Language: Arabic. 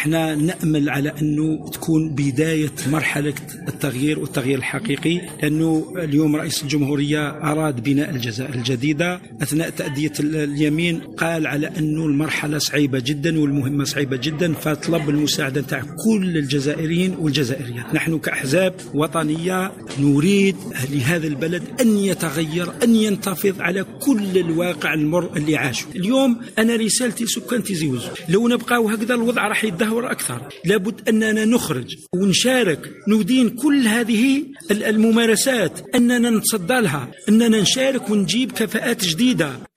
احنا نأمل على أنه تكون بداية مرحلة التغيير والتغيير الحقيقي، لأنه اليوم رئيس الجمهورية أراد بناء الجزائر الجديدة. أثناء تأدية اليمين قال على أنه المرحلة صعيبة جدا والمهمة صعيبة جدا، فطلب المساعدة تاع كل الجزائريين والجزائريات. نحن كأحزاب وطنية نريد لهذا البلد أن يتغير، أن ينتفض على كل الواقع المر اللي عاشوا. اليوم أنا رسالتي سكان تيزي وزو، لو نبقاو هكذا الوضع راح يتدهور أكثر. لابد أننا نخرج ونشارك، ندين كل هذه الممارسات، أننا نتصدى لها، أننا نشارك ونجيب كفاءات جديدة.